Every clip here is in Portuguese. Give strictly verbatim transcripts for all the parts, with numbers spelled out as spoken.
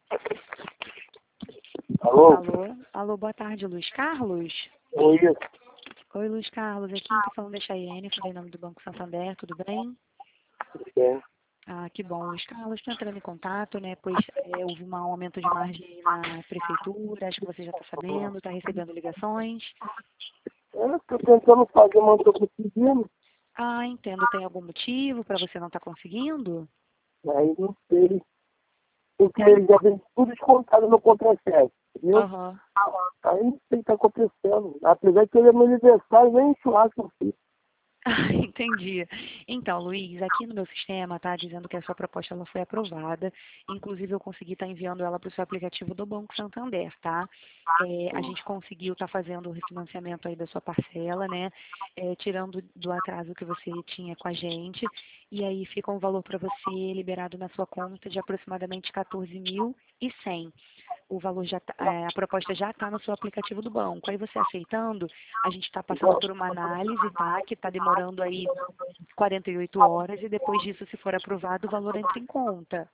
Alô? Alô? Alô, boa tarde, Luiz Carlos? Oi, Oi, Luiz Carlos, aqui tá falando da Chayenne, falei em nome do Banco Santander, tudo bem? é. Ah, que bom, Luiz Carlos, estou entrando em contato, né, pois é, houve um aumento de margem aí na prefeitura, acho que você já está sabendo, está recebendo ligações. Eu tô tentando fazer, mas não tô conseguindo. Ah, entendo, tem algum motivo para você não estar conseguindo? Aí não sei. Porque ele já vem tudo descontado no contra-cheque, entendeu? Aham. Aí não sei o que tá acontecendo. Apesar que ele é meu aniversário, nem churrasco eu fiz. Ah, entendi. Então, Luiz, aqui no meu sistema está dizendo que a sua proposta ela foi aprovada. Inclusive, eu consegui estar enviando ela para o seu aplicativo do Banco Santander, tá? É, a gente conseguiu estar fazendo o refinanciamento aí da sua parcela, né? É, tirando do atraso que você tinha com a gente. E aí fica um valor para você liberado na sua conta de aproximadamente quatorze mil e cem. O valor já tá, é, a proposta já está no seu aplicativo do banco. Aí você aceitando, a gente está passando por uma análise, tá? Que está demorando aí quarenta e oito horas e depois disso, se for aprovado, o valor entra em conta.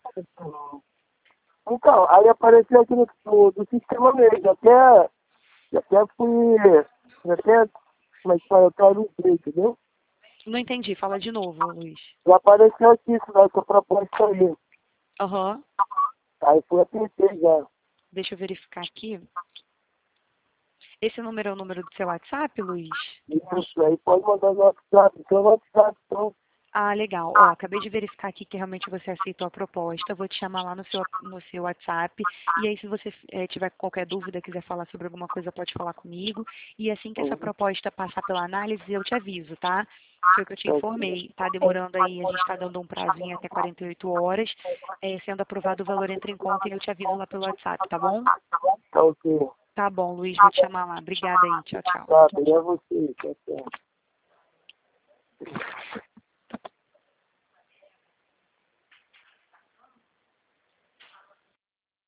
Então, aí apareceu aqui no, no do sistema mesmo. Até, até fui. Até. Mas eu quero não sei, entendeu? Não entendi, fala de novo, Luiz. Já apareceu aqui isso dessa proposta aí. Aham. Aí fui apertei já. Deixa eu verificar aqui. Esse número é o número do seu WhatsApp, Luiz? Isso aí pode mandar no WhatsApp. Então, no WhatsApp, então. Ah, legal. Ó, acabei de verificar aqui que realmente você aceitou a proposta. Vou te chamar lá no seu, no seu WhatsApp. E aí, se você eh, tiver qualquer dúvida, quiser falar sobre alguma coisa, pode falar comigo. E assim que essa proposta passar pela análise, eu te aviso, tá? Foi o que eu te informei. Tá demorando aí, a gente está dando um prazinho até quarenta e oito horas. Eh, sendo aprovado, o valor entra em conta e eu te aviso lá pelo WhatsApp, tá bom? Tá ok. Tá bom, Luiz. Vou te chamar lá. Obrigada aí. Tchau, tchau. Tá, bem é você. Tá certo.